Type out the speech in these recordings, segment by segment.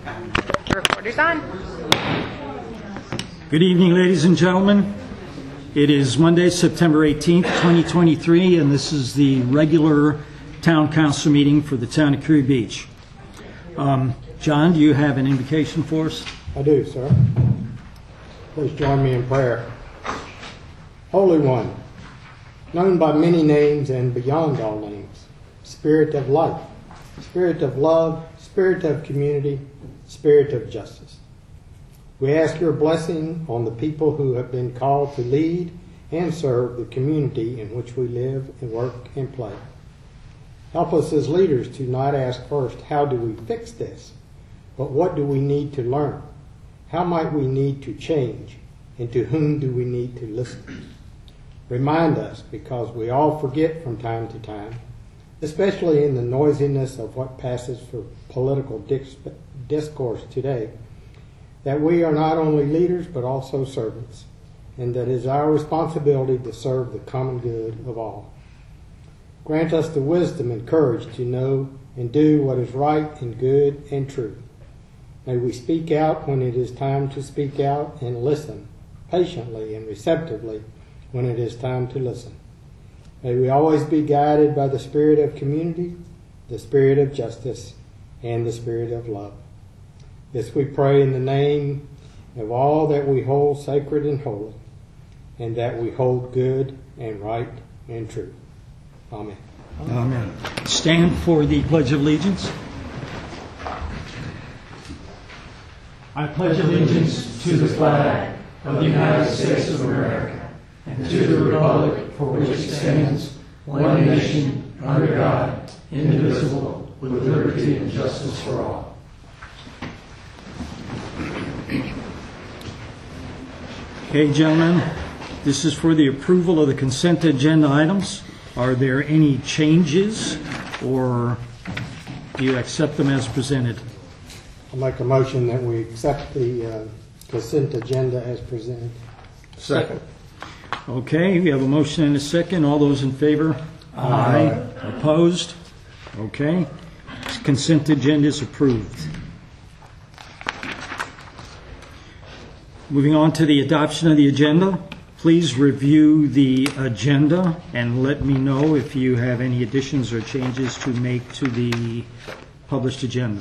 Recorder's on. Good evening, ladies and gentlemen. It is Monday, September 18th, 2023, and this is the regular Town Council meeting for the town of Curry Beach. John, do you have an invocation for us? I do, sir. Please join me in prayer. Holy One, known by many names and beyond all names, Spirit of life, Spirit of love, Spirit of community, Spirit of justice. We ask your blessing on the people who have been called to lead and serve the community in which we live and work and play. Help us as leaders to not ask first, how do we fix this? But what do we need to learn? How might we need to change? And to whom do we need to listen? Remind us, because we all forget from time to time, especially in the noisiness of what passes for political discourse today, that we are not only leaders but also servants, and that it is our responsibility to serve the common good of all. Grant us the wisdom and courage to know and do what is right and good and true. May we speak out when it is time to speak out, and listen patiently and receptively when it is time to listen. May we always be guided by the spirit of community, the spirit of justice, and the spirit of love. This we pray in the name of all that we hold sacred and holy, and that we hold good and right and true. Amen. Amen. Stand for the Pledge of Allegiance. I pledge allegiance to the flag of the United States of America and to the republic for which it stands, one nation, under God, indivisible, with liberty and justice for all. Okay, gentlemen, this is for the approval of the consent agenda items. Are there any changes, or do you accept them as presented? I'll make a motion that we accept the consent agenda as presented. Second. Okay, we have a motion and a second. All those in favor? Aye. Opposed? Okay. Consent agenda is approved. Moving on to the adoption of the agenda. Please review the agenda and let me know if you have any additions or changes to make to the published agenda.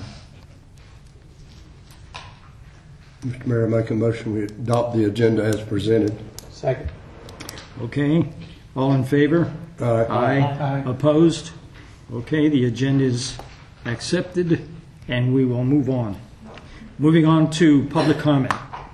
Mr. Mayor, I make a motion we adopt the agenda as presented. Second. Okay. All in favor? Aye. Aye. Opposed? Okay, the agenda is accepted and we will move on. Moving on to public comment.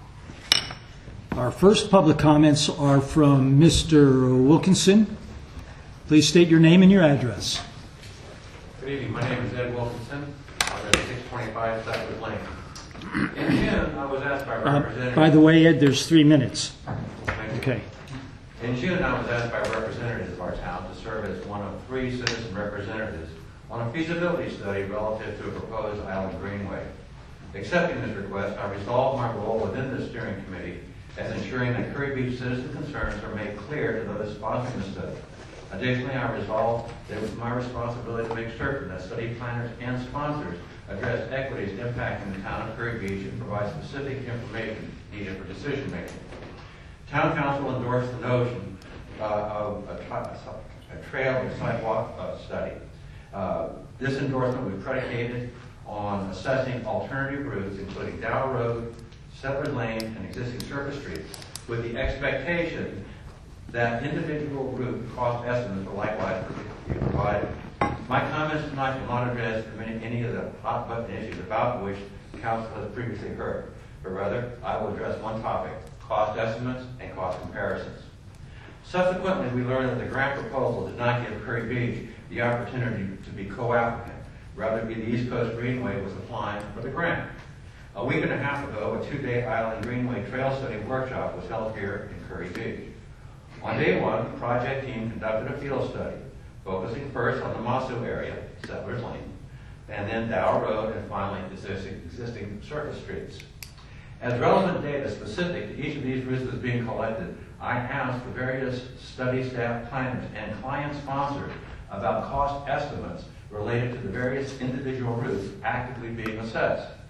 Our first public comments are from Mr. Wilkinson. Please state your name and your address. Good evening. My name is Ed Wilkinson. I'm at 625 Southwood Lane. In June, I was asked by representatives... By the way, Ed, there's 3 minutes. Thank you. Okay. In June, I was asked by representatives of our town to serve as one of 3 citizen representatives on a feasibility study relative to a proposed island greenway. Accepting this request, I resolved my role within the steering committee as ensuring that Curry Beach citizen concerns are made clear to those sponsoring the study. Additionally, I resolved that it was my responsibility to make certain that study planners and sponsors address equities impacting the town of Curry Beach and provide specific information needed for decision making. Town Council endorsed the notion of a trail and sidewalk study. This endorsement was predicated on assessing alternative routes, including Dow Road, Settlers Lane, and existing surface streets, with the expectation that individual route cost estimates will likewise be provided. My comments tonight will not address any of the hot button issues about which Council has previously heard, but rather I will address one topic: cost estimates and cost comparisons. Subsequently, we learned that the grant proposal did not give Curry Beach the opportunity to be co-applicant. Rather, the East Coast Greenway was applying for the grant. A week and a half ago, a 2-day Island Greenway Trail Study workshop was held here in Curry Beach. On day 1, the project team conducted a field study, focusing first on the Masu area, Settlers Lane, and then Dow Road, and finally existing surface streets. As relevant data specific to each of these routes was being collected, I asked the various study staff planners and client sponsors about cost estimates related to the various individual routes actively being assessed.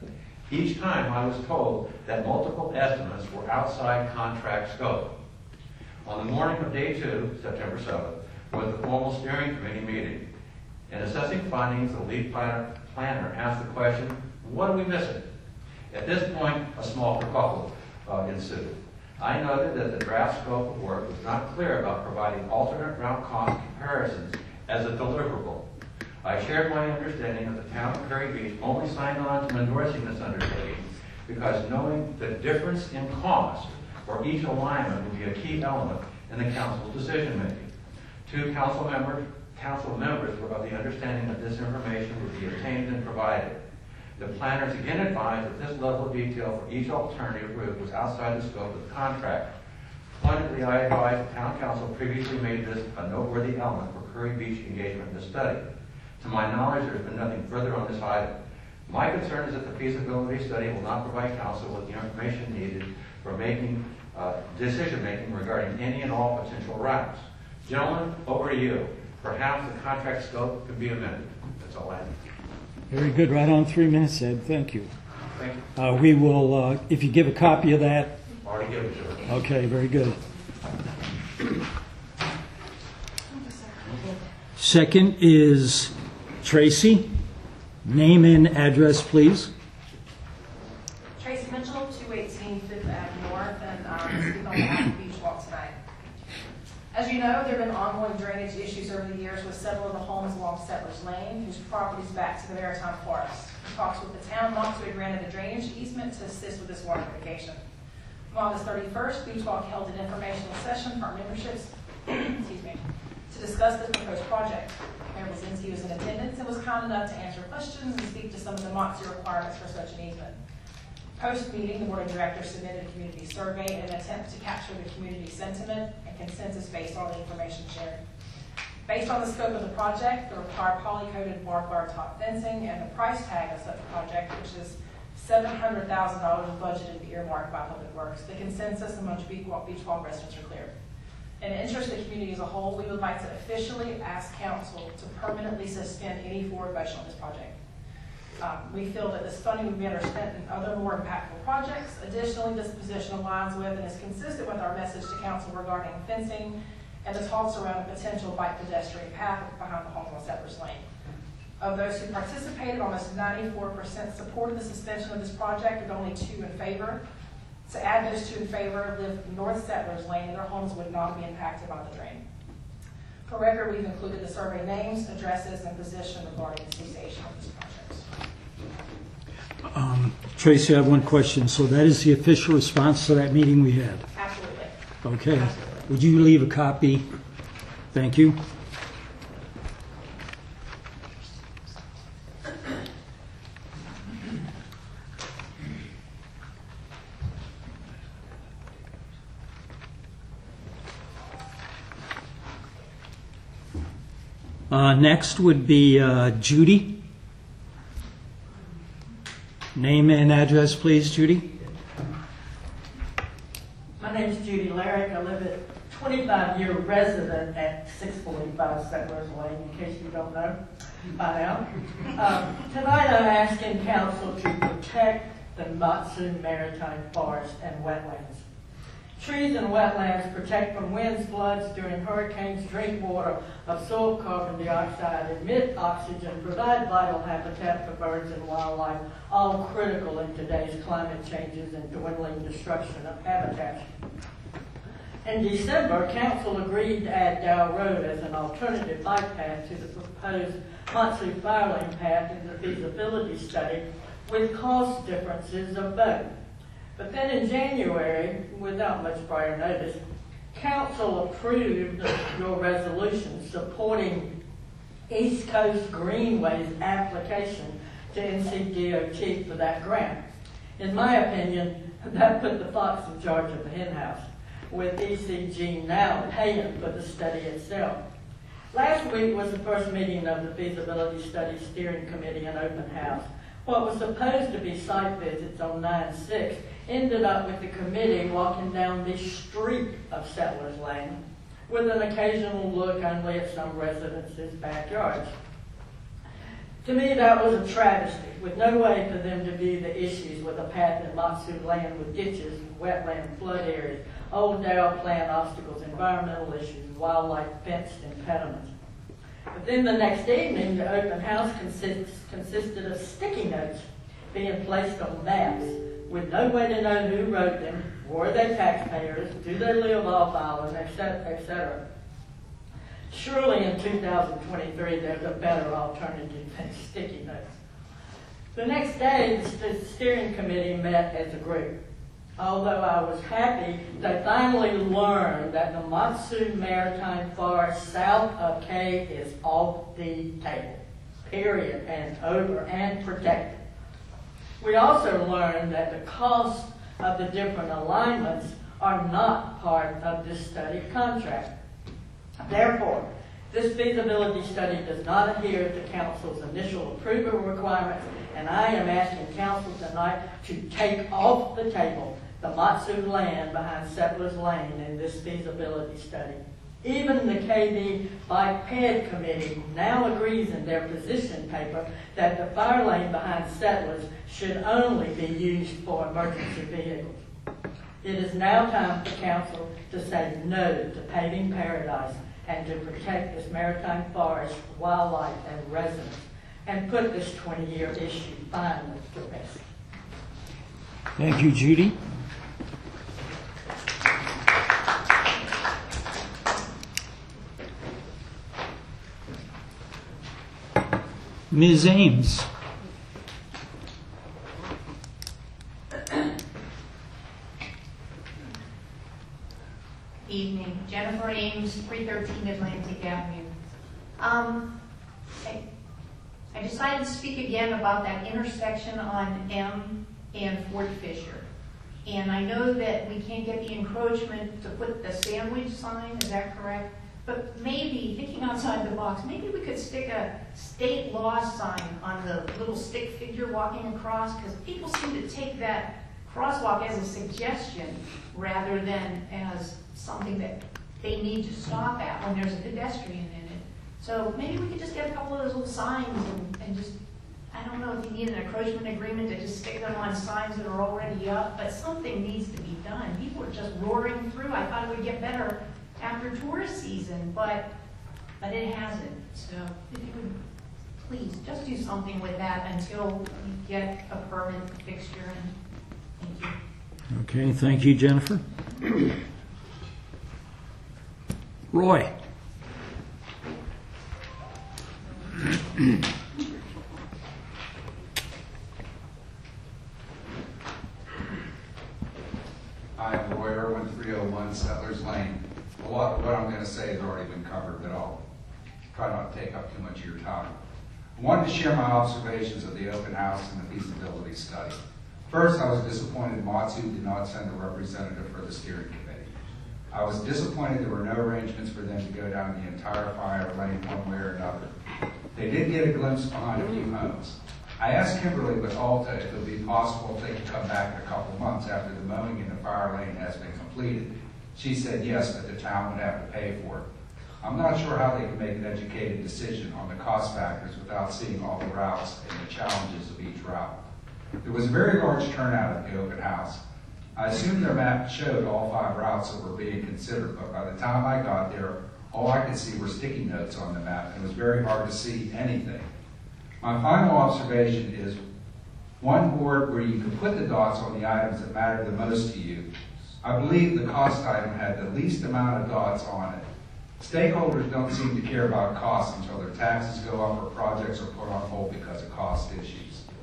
Each time I was told that multiple estimates were outside contract scope. On the morning of day 2, September 7th, was the formal steering committee meeting. In assessing findings, the lead planner asked the question, what are we missing? At this point, a small kerfuffle ensued. I noted that the draft scope of work was not clear about providing alternate route cost comparisons as a deliverable. I shared my understanding that the town of Curry Beach only signed on to endorsing this undertaking because knowing the difference in cost for each alignment would be a key element in the council's decision making. Two council members were of the understanding that this information would be obtained and provided. The planners again advised that this level of detail for each alternative route was outside the scope of the contract. Pointedly, I advised the town council previously made this a noteworthy element for Curry Beach engagement in the study. To my knowledge, there has been nothing further on this item. My concern is that the feasibility study will not provide council with the information needed for making decision-making regarding any and all potential routes. Gentlemen, over to you. Perhaps the contract scope could be amended. That's all I have. Very good. Right on 3 minutes, Ed. Thank you. Thank you. We will, if you give a copy of that. Already given to her. Okay, very good. Second is Tracy. Name and address, please. Tracy Mitchell, 218 Fifth Ave North, and I'm speaking on behalf of Beach Walk tonight. As you know, there have been ongoing drainage issues over the years with several of the homes along Settlers Lane, whose properties back to the Maritime Forest. In talks with the town, Montswood granted a drainage easement to assist with this water mitigation. On August 31st, Beach Walk held an informational session for our memberships excuse me, to discuss the proposed project. Mayor Blazinski was in attendance and was kind enough to answer questions and speak to some of the MOXIE requirements for such an easement. Post-meeting, the Board of Directors submitted a community survey in an attempt to capture the community sentiment and consensus based on the information shared. Based on the scope of the project, the required poly-coated barbed wire top fencing, and the price tag of such a project, which is $700,000 budgeted and earmarked by Public Works, the consensus among Beach Walk residents are clear. In the interest of the community as a whole, we would like to officially ask Council to permanently suspend any forward motion on this project. We feel that this funding would be better spent in other more impactful projects. Additionally, this position aligns with and is consistent with our message to Council regarding fencing and the talks around a potential bike pedestrian path behind the home on Settlers Lane. Of those who participated, almost 94% supported the suspension of this project, with only 2 in favor. To add those 2 in favor live North Settlers Lane, and their homes would not be impacted by the drain. For record, we've included the survey names, addresses, and position regarding the cessation of this project. Tracy, I have one question. So that is the official response to that meeting we had? Absolutely. Okay. Absolutely. Would you leave a copy? Thank you. Next would be Judy. Name and address, please, Judy. My name is Judy Larrick. I live at 25-year resident at 645 Settlers Lane, in case you don't know by now. Tonight I'm asking Council to protect the Matsu Maritime Forest and wetlands. Trees and wetlands protect from winds, floods, during hurricanes, drink water, absorb carbon dioxide, emit oxygen, provide vital habitat for birds and wildlife, all critical in today's climate changes and dwindling destruction of habitats. In December, Council agreed to add Dow Road as an alternative bike path to the proposed Matsu Fire Lane path in the feasibility study, with cost differences of both. But then in January, without much prior notice, Council approved your resolution supporting East Coast Greenway's application to NCDOT for that grant. In my opinion, that put the fox in charge of the henhouse, with ECG now paying for the study itself. Last week was the first meeting of the Feasibility Study Steering Committee and Open House. What was supposed to be site visits on 9/6 ended up with the committee walking down the street of Settlers Lane, with an occasional look only at some residents' backyards. To me, that was a travesty, with no way for them to view the issues with a path in Matsu land with ditches, wetland, flood areas, old narrow plan obstacles, environmental issues, wildlife fenced impediments. But then the next evening, the open house consisted of sticky notes being placed on maps with no way to know who wrote them, were they taxpayers, do they live off island, etc., etc. Surely in 2023 there's a better alternative than sticky notes. The next day, the steering committee met as a group. Although I was happy, they finally learned that the Matsu Maritime Forest south of K is off the table, period, and over and protected. We also learned that the cost of the different alignments are not part of this study contract. Therefore, this feasibility study does not adhere to Council's initial approval requirements, and I am asking Council tonight to take off the table the Matsu land behind Settlers Lane in this feasibility study. Even the KB Bike-Ped Committee now agrees in their position paper that the fire lane behind Settlers should only be used for emergency vehicles. It is now time for Council to say no to paving paradise and to protect this maritime forest, wildlife, and residents, and put this 20-year issue finally to rest. Thank you, Judy. Ms. Ames. Evening. Jennifer Ames, 313 Atlantic Avenue. I decided to speak again about that intersection on M and Fort Fisher. And I know that we can't get the encroachment to put the sandwich sign, is that correct? But maybe, thinking outside the box, maybe we could stick a state law sign on the little stick figure walking across, because people seem to take that crosswalk as a suggestion rather than as something that they need to stop at when there's a pedestrian in it. So maybe we could just get a couple of those little signs and just, I don't know if you need an encroachment agreement to just stick them on signs that are already up, but something needs to be done. People are just roaring through. I thought it would get better after tourist season, but it hasn't. So if you would please just do something with that until you get a permanent fixture in. Thank you. Okay, thank you, Jennifer. Roy. Hi, I'm Roy Irwin, 301 Settlers Lane. A lot of what I'm going to say has already been covered, but I'll try not to take up too much of your time. I wanted to share my observations of the open house and the feasibility study. First, I was disappointed Matsu did not send a representative for the steering committee. I was disappointed there were no arrangements for them to go down the entire fire lane one way or another. They did get a glimpse behind a few homes. I asked Kimberly with Alta if it would be possible if they could come back in a couple months after the mowing in the fire lane has been completed. She said yes, but the town would have to pay for it. I'm not sure how they can make an educated decision on the cost factors without seeing all the routes and the challenges of each route. There was a very large turnout at the open house. I assumed their map showed all 5 routes that were being considered, but by the time I got there, all I could see were sticky notes on the map, and it was very hard to see anything. My final observation is one board where you can put the dots on the items that matter the most to you. I believe the cost item had the least amount of dots on it. Stakeholders don't seem to care about costs until their taxes go up or projects are put on hold because of cost issues.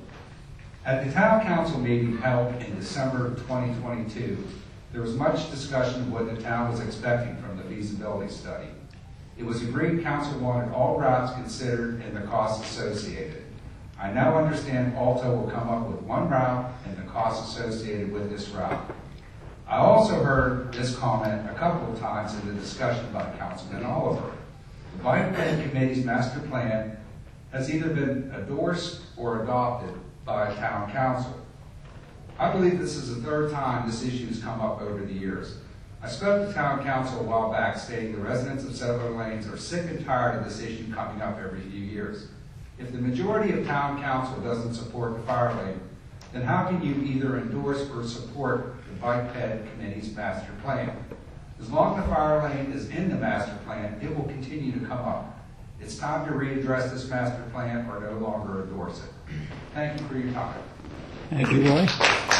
At the town council meeting held in December 2022, there was much discussion of what the town was expecting from the feasibility study. It was agreed council wanted all routes considered and the costs associated. I now understand Alta will come up with one route and the costs associated with this route. I also heard this comment a couple of times in the discussion by Councilman Oliver. The Bike-Ped Committee's master plan has either been endorsed or adopted by town council. I believe this is the 3rd time this issue has come up over the years. I spoke to town council a while back stating the residents of Settler Lanes are sick and tired of this issue coming up every few years. If the majority of town council doesn't support the fire lane, then how can you either endorse or support the Bike Ped Committee's master plan? As long as the fire lane is in the master plan, it will continue to come up. It's time to readdress this master plan or no longer endorse it. Thank you for your time. Thank you, Roy.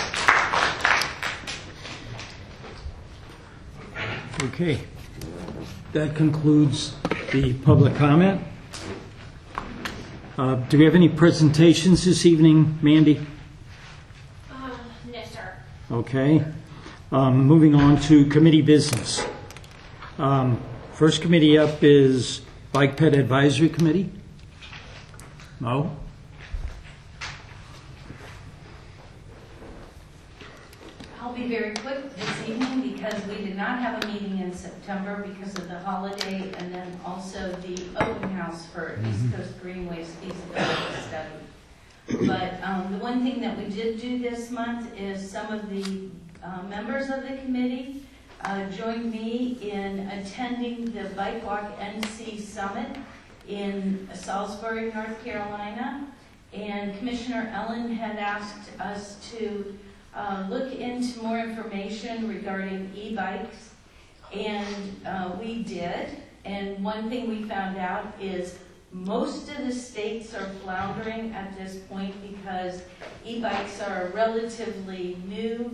Okay, that concludes the public comment. Do we have any presentations this evening, Mandy? No, sir. Okay. Moving on to committee business. First committee up is Bike Ped Advisory Committee. Mo? I'll be very quick this evening because we did not have a meeting in September because of the holiday and then also the open house for East Coast Greenways feasibility study. But the one thing that we did do this month is some of the members of the committee joined me in attending the Bike Walk NC Summit in Salisbury, North Carolina. And Commissioner Ellen had asked us to look into more information regarding e-bikes, and we did. And one thing we found out is most of the states are floundering at this point because e-bikes are a relatively new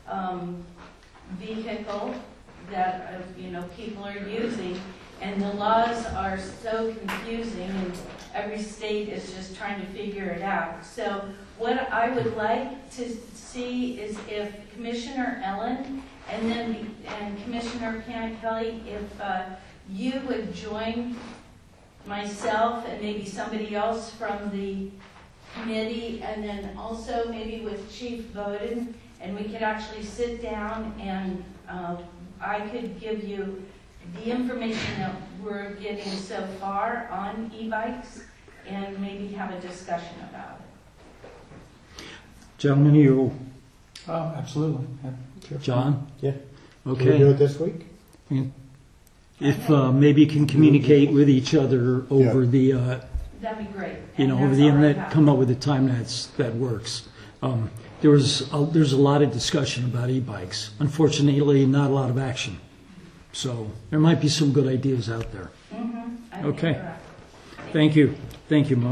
vehicle that people are using, and the laws are so confusing, and every state is just trying to figure it out. So what I would like to see is if Commissioner Ellen and Commissioner Kelly, if you would join myself and maybe somebody else from the committee, and then also maybe with Chief Bowden, and we could actually sit down and I could give you the information that we're getting so far on e-bikes and maybe have a discussion about it. Gentlemen, you, Absolutely. John? Yeah. Can we do Okay. it this week? If maybe you can communicate with each other over the, That'd be great. over And the that's all I internet, have. come up with a time that works. There's a lot of discussion about e-bikes. Unfortunately, not a lot of action. So there might be some good ideas out there. I think Okay. you're right. Thank you. Thank you, Mo.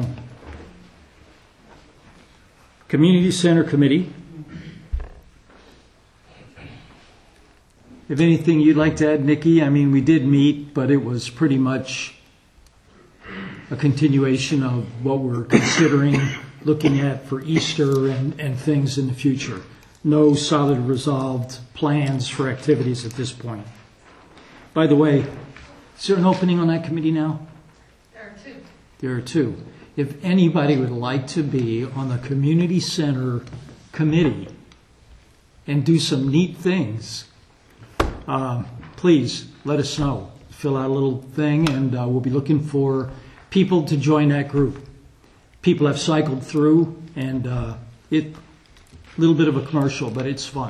Community Center Committee. If anything you'd like to add, Nikki? I mean, we did meet, but it was pretty much a continuation of what we're considering looking at for Easter and things in the future. No solid resolved plans for activities at this point. By the way, is there an opening on that committee now? There are two. There are two. If anybody would like to be on the Community Center Committee and do some neat things, please let us know. Fill out a little thing, and we'll be looking for people to join that group. People have cycled through, and a little bit of a commercial, but it's fun.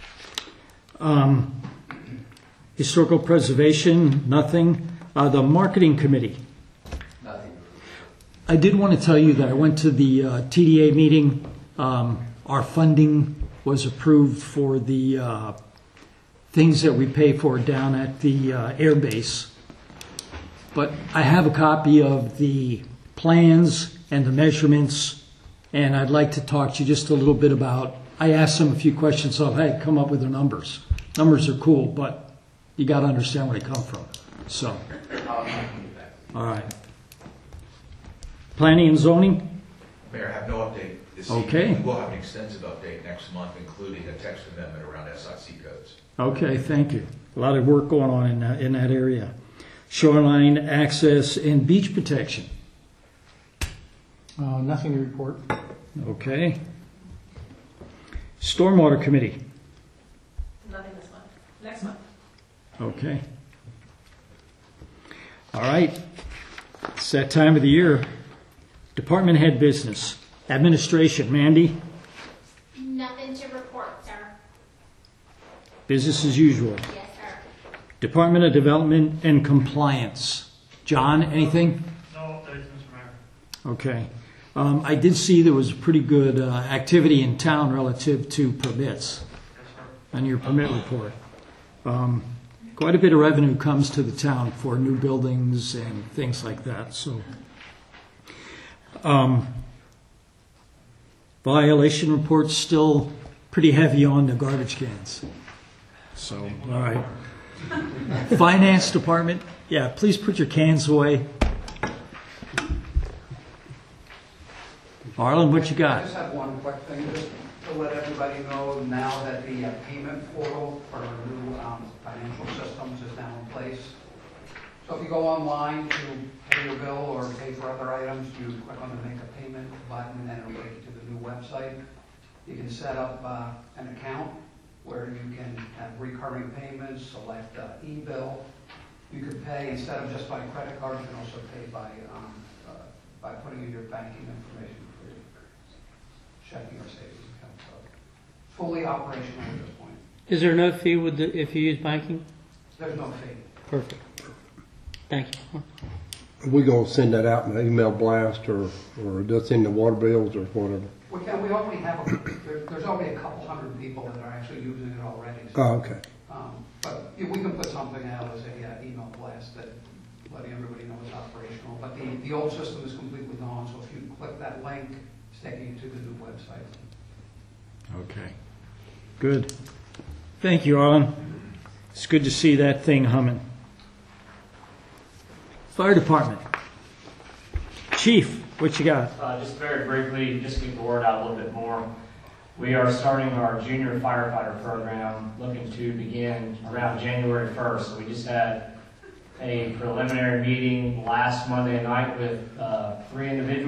Historical Preservation, nothing. The Marketing Committee. Nothing. I did want to tell you that I went to the TDA meeting. Our funding was approved for the things that we pay for down at the air base. But I have a copy of the plans and the measurements, and I'd like to talk to you just a little bit about, I asked them a few questions, so hey, come up with the numbers. Numbers are cool, but you got to understand where they come from. So, all right. Planning and zoning? Mayor, I have no update this Okay. evening. We will have an extensive update next month, including a text amendment around SIC codes. Okay, thank you. A lot of work going on in that area. Shoreline access and beach protection. Nothing to report. Okay. Stormwater committee. Nothing this month. Next month. Okay. All right. It's that time of the year. Department head business. Administration. Mandy? Nothing to report, sir. Business as usual. Yes, sir. Department of Development and Compliance. John, anything? No updates, Mr. Okay. I did see there was pretty good activity in town relative to permits on your permit report. Quite a bit of revenue comes to the town for new buildings and things like that. So, violation reports still pretty heavy on the garbage cans. So, all right. Finance department, yeah, please put your cans away. Arlen, what you I got? just have one quick thing, just to let everybody know now that the payment portal for our new financial systems is now in place. So if you go online to pay your bill or pay for other items, you click on the Make a Payment button, and then it'll take you to the new website. You can set up an account where you can have recurring payments, select e-bill. You could pay, instead of just by credit card, you can also pay by putting in your banking information for your checking or savings account. So fully operational at this point. Is there no fee if you use banking? There's no fee. Perfect. Thank you. Are we gonna send that out in an email blast or just in the water bills or whatever? We already have, there's already a couple hundred people that are actually using it already. So, Oh, okay. but we can put something out as a email blast that letting everybody know it's operational. But the old system is completely gone, so if you click that link, it's taking you to the new website. Okay. Good. Thank you, Arlen. It's good to see that thing humming. Fire department. Chief, what you got? Just very briefly, just to get the word out a little bit more. We are starting our junior firefighter program, looking to begin around January 1st. So we just had a preliminary meeting last Monday night with 2.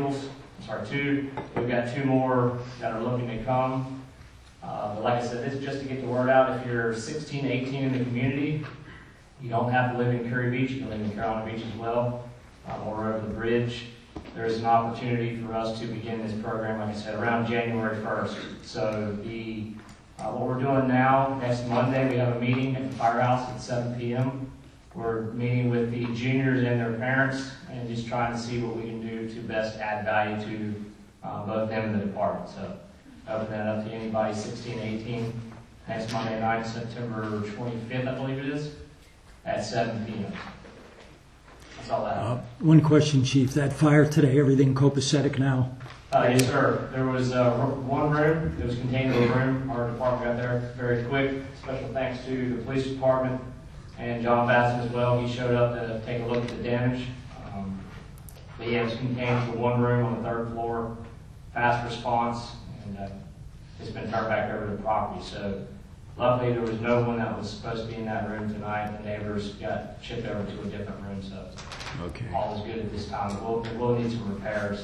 We've got 2 more that are looking to come. But like I said, this is just to get the word out. If you're 16, 18 in the community, you don't have to live in Curry Beach. You can live in Carolina Beach as well, or over the bridge. There is an opportunity for us to begin this program, like I said, around January 1st. So what we're doing now, next Monday, we have a meeting at the firehouse at 7 p.m. We're meeting with the juniors and their parents and just trying to see what we can do to best add value to both them and the department. So open that up to anybody 16, 18, next Monday night, September 25th, I believe it is, at 7 p.m. That's all I have. One question, Chief. That fire today, everything copacetic now? Yes, sir. There was one room that was contained in a room. Our department got there very quick. Special thanks to the police department and John Bassett as well. He showed up to take a look at the damage. But yeah, it was contained to one room on the 3rd floor. Fast response, and it's been turned back over to the property. So luckily there was no one that was supposed to be in that room tonight. The neighbors got shipped over to a different room, so okay. All is good at this time. We'll need some repairs.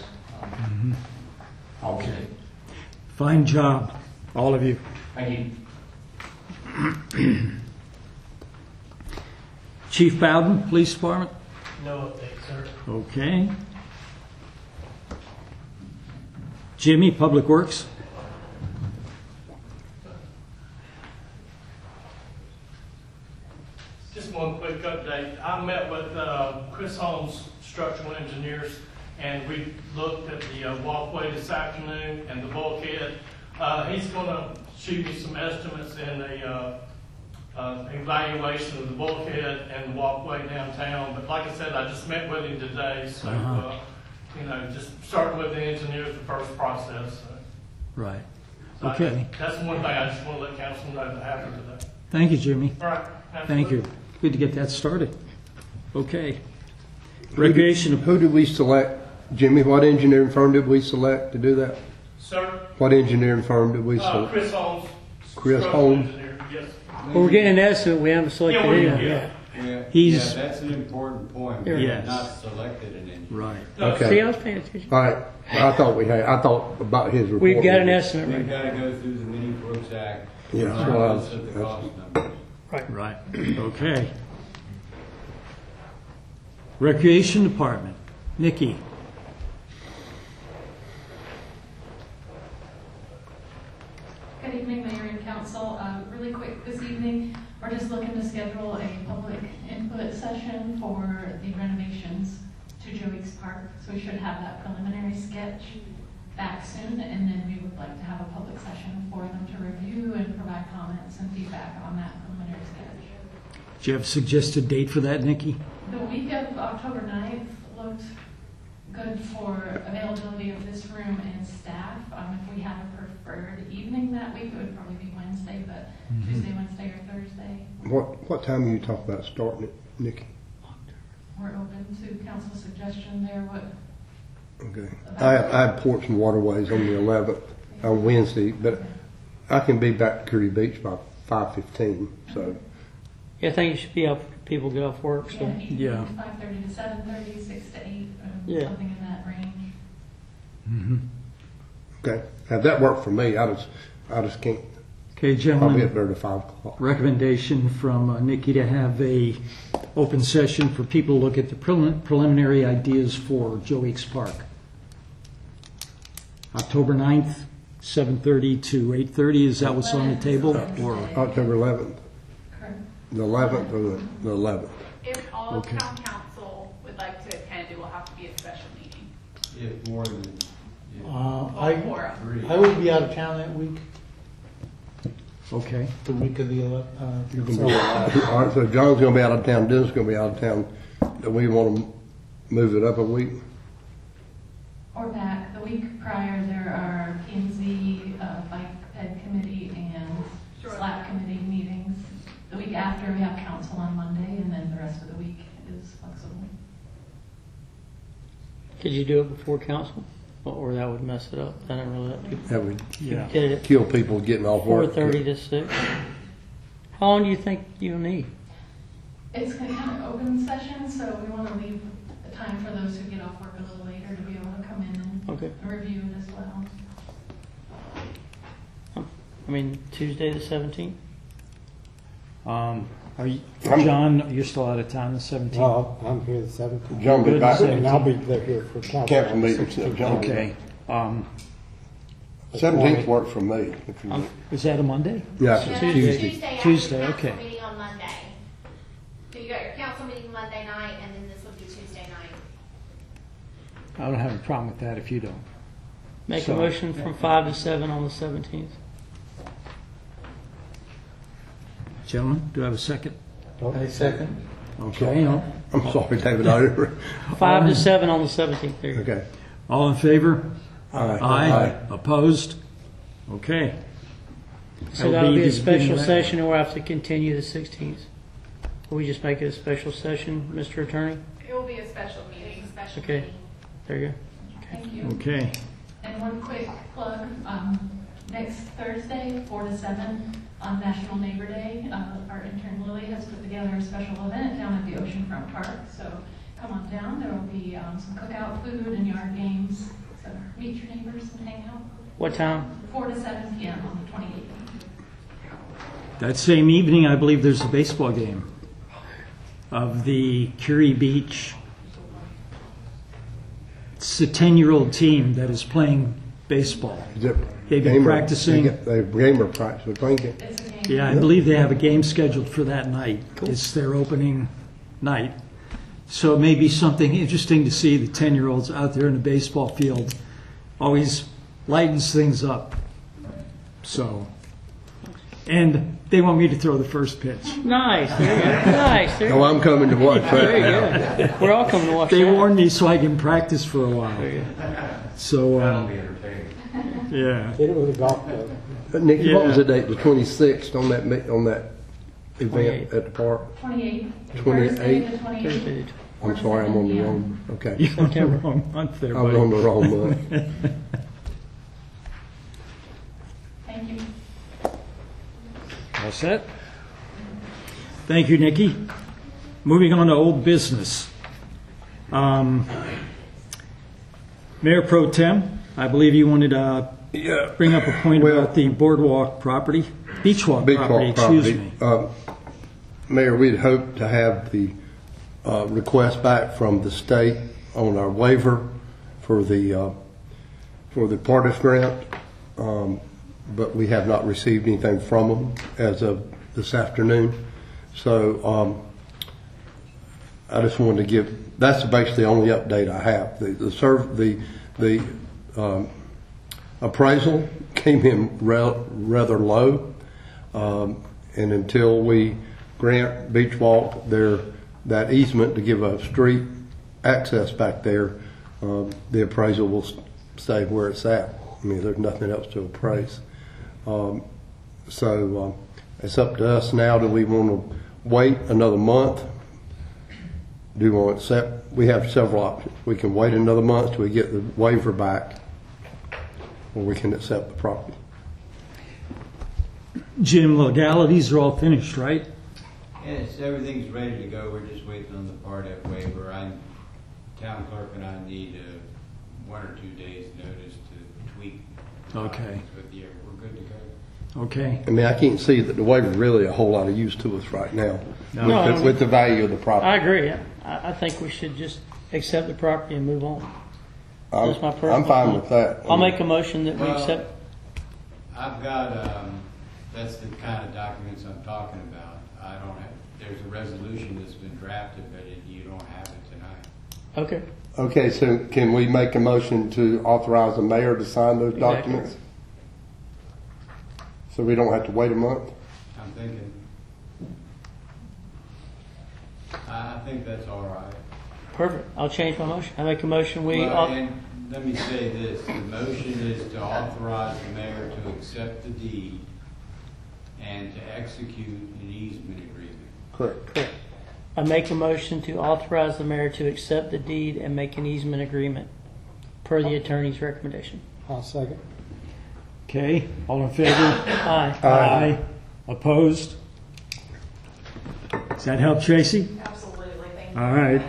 Okay. Fine job, all of you. Thank you. Chief Bowden, Police Department? No update, sir. Okay. Jimmy, Public Works? Just one quick update. I met with Chris Holmes, structural engineers, and we looked at the walkway this afternoon and the bulkhead. He's going to shoot me some estimates and a evaluation of the bulkhead and the walkway downtown. But like I said, I just met with him today, so just starting with the engineers, the first process. So. Right. So Okay. That's one thing I just want to let council know that happened today. Thank you, Jimmy. All right. Thank you. Good to get that started. Okay. Recreation. Who did we select? Jimmy, what engineering firm did we select to do that? Sir? What engineering firm did we select? Chris Holmes. Chris Holmes? Engineer, yes. Well, we're getting an estimate. We haven't selected anyone. Yeah. He's that's an important point. Yes. We have not selected an engineer. right. Okay. See, I was paying attention. All right. I thought about his report. We've got an estimate We've right got to go through the Mini Brooks Act. Yeah, regardless of the cost number. Right. Okay. Recreation Department. Nikki. Good evening, Mayor and Council. Really quick this evening, we're just looking to schedule a public input session for the renovations to Joe Weeks Park. So we should have that preliminary sketch back soon, and then we would like to have a public session for them to review and provide comments and feedback on that preliminary sketch. Do you have a suggested date for that, Nikki? The week of October 9th looked good for availability of this room and staff. If we had a preferred evening that week, it would probably be Wednesday, but Tuesday, Wednesday, or Thursday. What time are you talking about starting it, Nikki? We're open to council suggestion there. What? Okay. I have Ports and Waterways on the 11th on Wednesday, but I can be back to Curry Beach by 5:15. So. Yeah, I think you should be up. People get off work. So. Yeah. 5:30 to 7:30, 6 to 8, something in that range. Mm-hmm. Okay. Now that worked for me. I just can't. Okay, gentlemen. I'll be up there to 5 o'clock. Recommendation from Nikki to have a open session for people to look at the preliminary ideas for Joe Weeks Park. October 9th, 7:30 to 8:30. Is that what's on the table? Or October 11th. Correct. The 11th or the 11th? If all of town council would like to attend, it will have to be a special meeting. If more than, I would be out of town that week. Okay. The week of the 11th. All right, so John's going to be out of town, Dennis is going to be out of town. Do we want to move it up a week? Or back. The week prior, there are P&Z, Bike Ed Committee, and SLAP Committee meetings. The week after, we have council on Monday, and then the rest of the week is flexible. Could you do it before council? Or that would mess it up. I don't really let people. That would Get it kill people getting off work. 4:30 to 6. How long do you think you'll need? It's kind of open session, so we want to leave the time for those who get off work a little later to be able to come in and review it as well. I mean, Tuesday the 17th? John, you're still out of town the 17th? No, I'm here the 17th. John will be back. And I'll be there here for Council meeting. John will be Okay. 17th works for me. Is that a Monday? Yeah, No, it's Tuesday. Tuesday. Tuesday, Council okay. meeting on Monday. So you got your council meeting Monday night, and then this will be Tuesday night. I don't have a problem with that if you don't. Make So- a motion from 5 to 7 on the 17th. Gentlemen, do I have a second? A second. Okay. I'm sorry, David. I 5 to 7 on the 17th. There you go. Okay. All in favor? Aye. Aye. Opposed? Okay. So that'll be a special session, or we'll have to continue the 16th. Will we just make it a special session, Mr. Attorney? It will be a special meeting. Okay. There you go. Thank you. Okay. And one quick plug, next Thursday, 4 to 7, on National Neighbor Day, our intern Lily has put together a special event down at the Oceanfront Park. So come on down. There will be some cookout food and yard games. So meet your neighbors and hang out. What time? 4 to 7 p.m. on the 28th. That same evening, I believe there's a baseball game of the Curry Beach. It's a 10-year-old team that is playing baseball. They've been practicing. They're gamer practice. Playing. Yeah, I believe they have a game scheduled for that night. It's their opening night. So it may be something interesting to see the 10-year-olds out there in the baseball field. Always lightens things up. So, and they want me to throw the first pitch. Nice. There you go. Nice. There you Oh, go. I'm coming to watch that. There you go. We're all coming to watch They that. warned me so I can practice for a while. There you go. So, That'll be entertaining. yeah. Hit it with a golf club. Nikki, what was Yeah. the date? The 26th on that event 28th. at the park? 28th. 28th. Thursday the 28th. Thursday. I'm sorry, I'm on the wrong. Okay. You're on the wrong month there, I was buddy. on the wrong month. Thank you. All set? Thank you, Nikki. Moving on to old business. Mayor Pro Tem, I believe you wanted to bring up a point about the boardwalk property, beachwalk property, excuse me. Mayor, we'd hoped to have the request back from the state on our waiver for the Partis grant, but we have not received anything from them as of this afternoon. So I just wanted to give, that's basically the only update I have. The appraisal came in rather low, and until we grant Beach Walk that easement to give a street access back there, the appraisal will stay where it's at. I mean, there's nothing else to appraise. So it's up to us now. Do we want to wait another month? Do we want to accept? We have several options. We can wait another month till we get the waiver back, or we can accept the property. Jim, legalities are all finished, right? Yes, everything's ready to go. We're just waiting on the part F waiver. Town clerk and I need 1 or 2 days notice to tweak. Okay. But yeah, we're good to go. Okay. I mean, I can't see that the waiver really a whole lot of use to us right now with the value of the property. I agree. I think we should just accept the property and move on. That's my personal I'm fine opinion. with that. I'll make a motion that we accept. I've got, that's the kind of documents I'm talking about. There's a resolution that's been drafted, but you don't have it tonight. Okay. Okay, so can we make a motion to authorize the mayor to sign those documents? So we don't have to wait a month? I'm thinking. I think that's all right. Perfect. I'll change my motion. I make a motion And let me say this. The motion is to authorize the mayor to accept the deed and to execute an easement agreement. Correct. I make a motion to authorize the mayor to accept the deed and make an easement agreement per the attorney's recommendation. I'll second. Okay, all in favor? Aye. Aye. Opposed? Does that help, Tracy? Absolutely, thank you. All right.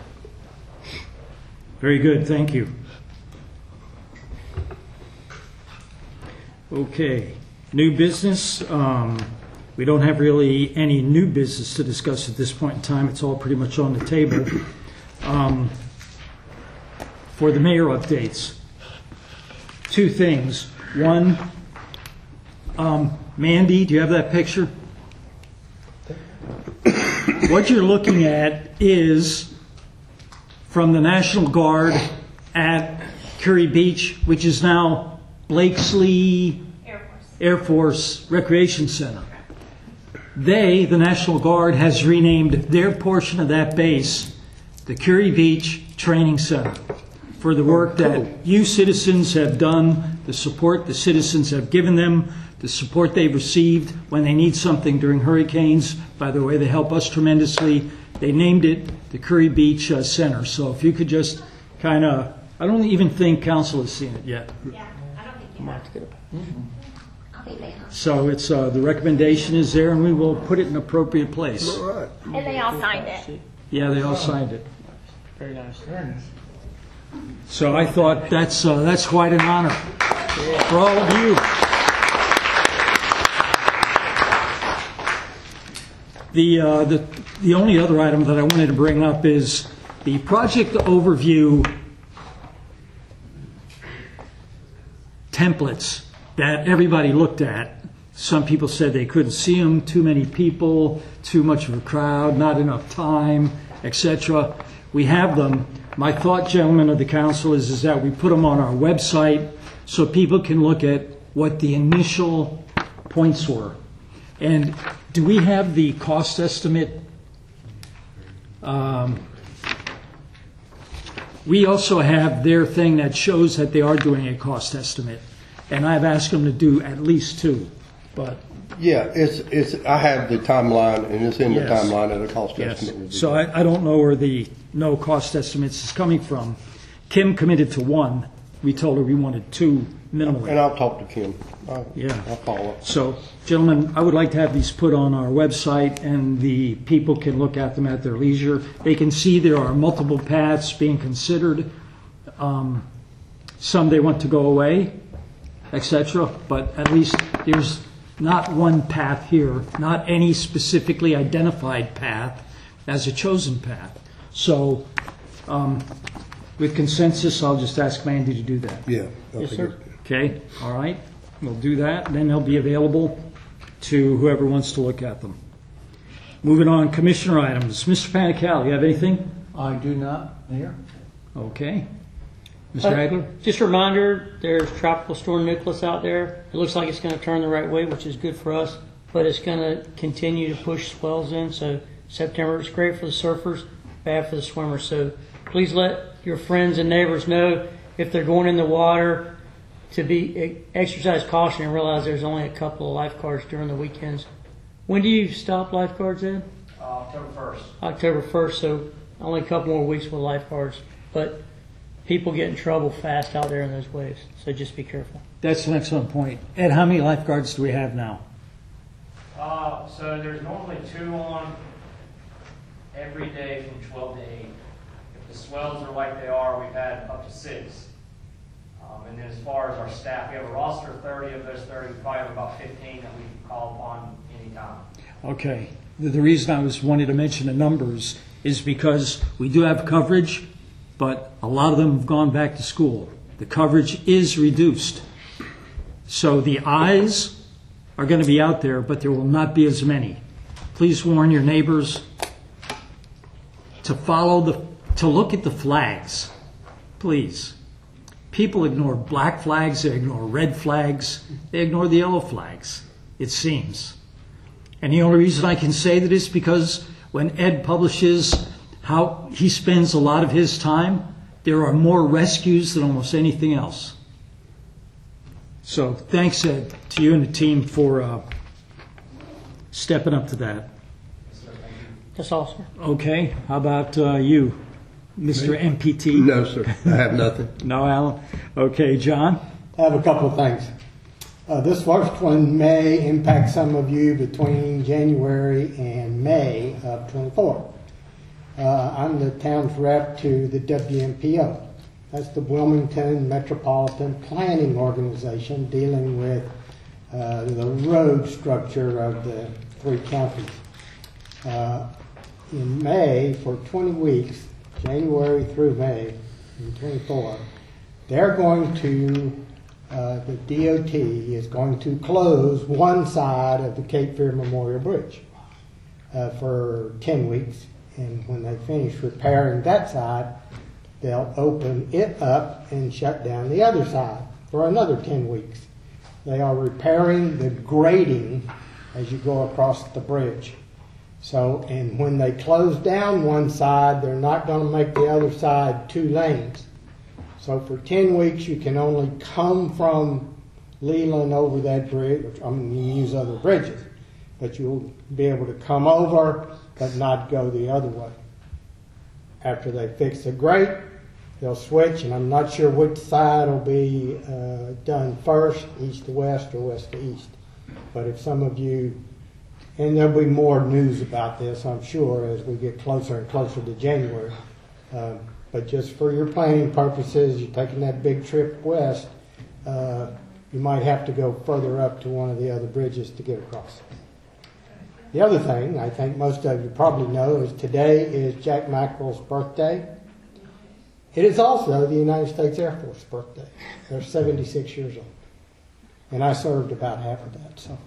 Very good, thank you. Okay, new business. We don't have really any new business to discuss at this point in time. It's all pretty much on the table. For the mayor updates, 2 things. One, Mandy, do you have that picture? What you're looking at is from the National Guard at Curry Beach, which is now Blakesley Air Force Recreation Center. The National Guard, has renamed their portion of that base the Curry Beach Training Center for the work that you citizens have done, the support the citizens have given them, the support they've received when they need something during hurricanes. By the way, they help us tremendously. They named it the Curry Beach Center. So if you could just kind of, I don't even think council has seen it yet. Yeah, I don't think you Might have. have to get I'll be there. So it's the recommendation is there, and we will put it in an appropriate place. All right. And they all signed it. Yeah, they all signed it. Very nice. So I thought that's quite an honor for all of you. The only other item that I wanted to bring up is the project overview templates that everybody looked at. Some people said they couldn't see them, too many people, too much of a crowd, not enough time, etc. We have them. My thought, gentlemen of the council, is that we put them on our website so people can look at what the initial points were. And do we have the cost estimate? We also have their thing that shows that they are doing a cost estimate. And I've asked them to do at least 2. But yeah, it's. I have the timeline, and it's in the timeline of the cost yes. estimate. So I don't know where the no cost estimates is coming from. Kim committed to 1. We told her we wanted 2 minimally. And I'll talk to Kim. I'll follow up. So, gentlemen, I would like to have these put on our website, and the people can look at them at their leisure. They can see there are multiple paths being considered. Some they want to go away, etc. But at least there's not one path here, not any specifically identified path as a chosen path. So, with consensus, I'll just ask Mandy to do that. Yeah. Yes, sir. Okay, all right. We'll do that. Then they'll be available to whoever wants to look at them. Moving on, commissioner items. Mr. Panical, you have anything? I do not, Mayor. Okay. Mr. Hagler? Just a reminder, there's Tropical Storm Nicholas out there. It looks like it's going to turn the right way, which is good for us, but it's going to continue to push swells in. So September is great for the surfers, bad for the swimmers. So please let your friends and neighbors know if they're going in the water to be exercise caution and realize there's only a couple of lifeguards during the weekends. When do you stop lifeguards, Ed? October 1st. October 1st, so only a couple more weeks with lifeguards. But people get in trouble fast out there in those waves, so just be careful. That's an excellent point. Ed, how many lifeguards do we have now? So there's normally 2 on every day from 12 to 8. If the swells are like they are, we've had up to 6. And then as far as our staff, we have a roster of 30. Of those 30, we probably have about 15 that we can call upon anytime. Okay. The reason I wanted to mention the numbers is because we do have coverage, but a lot of them have gone back to school. The coverage is reduced. So the eyes are going to be out there, but there will not be as many. Please warn your neighbors to look at the flags. Please. People ignore black flags, they ignore red flags, they ignore the yellow flags, it seems. And the only reason I can say that is because when Ed publishes how he spends a lot of his time, there are more rescues than almost anything else. So thanks, Ed, to you and the team for stepping up to that. That's all, sir. Okay, how about you, Mr. MPT? No, sir. I have nothing. No, Alan? Okay, John? I have a couple of things. This first one may impact some of you between January and May of 24. I'm the town's rep to the WMPO. That's the Wilmington Metropolitan Planning Organization dealing with the road structure of the 3 counties. In May, for 20 weeks, January through May in 24, they're going to, the DOT is going to close one side of the Cape Fear Memorial Bridge for 10 weeks. And when they finish repairing that side, they'll open it up and shut down the other side for another 10 weeks. They are repairing the grading as you go across the bridge. So, and when they close down one side, they're not going to make the other side 2 lanes. So for 10 weeks, you can only come from Leland over that bridge. I mean, you use other bridges, but you'll be able to come over, but not go the other way. After they fix the grate, they'll switch, and I'm not sure which side will be done first, east to west or west to east. But if some of you, and there'll be more news about this, I'm sure, as we get closer and closer to January. But just for your planning purposes, you're taking that big trip west, you might have to go further up to one of the other bridges to get across. The other thing I think most of you probably know is today is Jack Mackerel's birthday. It is also the United States Air Force birthday. They're 76 years old. And I served about half of that, so.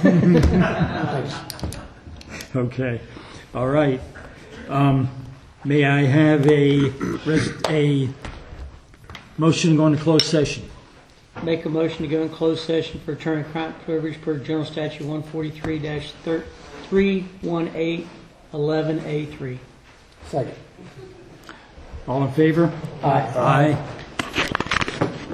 Thanks. Okay. All right. May I have a motion to go into closed session? Make a motion to go in closed session for attorney-client privilege per General Statute 143-318-11A3. Second. All in favor? Aye. Aye.